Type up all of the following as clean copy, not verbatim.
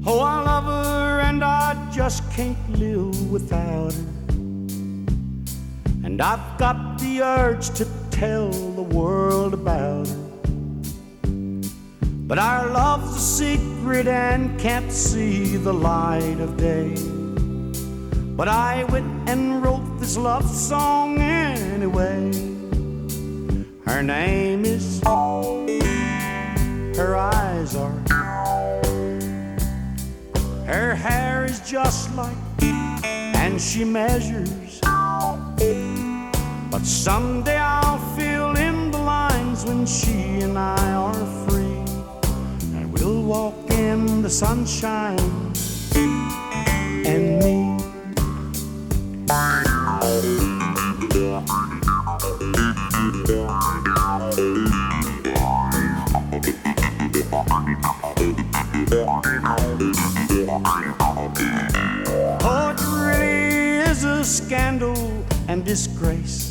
Oh, I love her and I just can't live without her. And I've got the urge to tell the world about her. But our love's a secret and can't see the light of day. But I went and wrote this love song anyway. Her name is, her eyes are, her hair is just like, and she measures. But someday I'll fill in the lines when she and I are free, and we'll walk in the sunshine and me. Oh, it really is a scandal and disgrace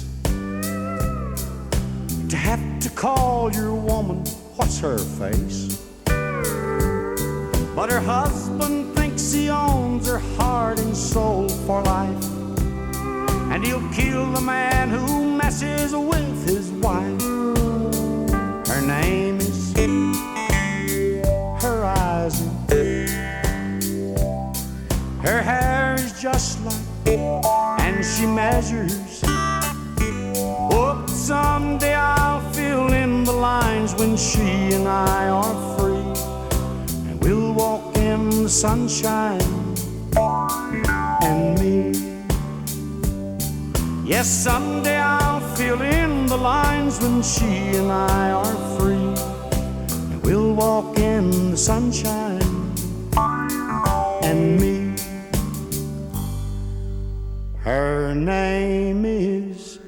to have to call your woman what's her face. But her husband thinks he owns her heart and soul for life, and he'll kill the man who messes with his wife. Her name is, her eyes are, her hair is just like, and she measures. Oh, someday I'll fill in the lines when she and I are free, and we'll walk in the sunshine and me. Yes, someday I'll fill in the lines when she and I are free, and we'll walk in the sunshine and me. Her name is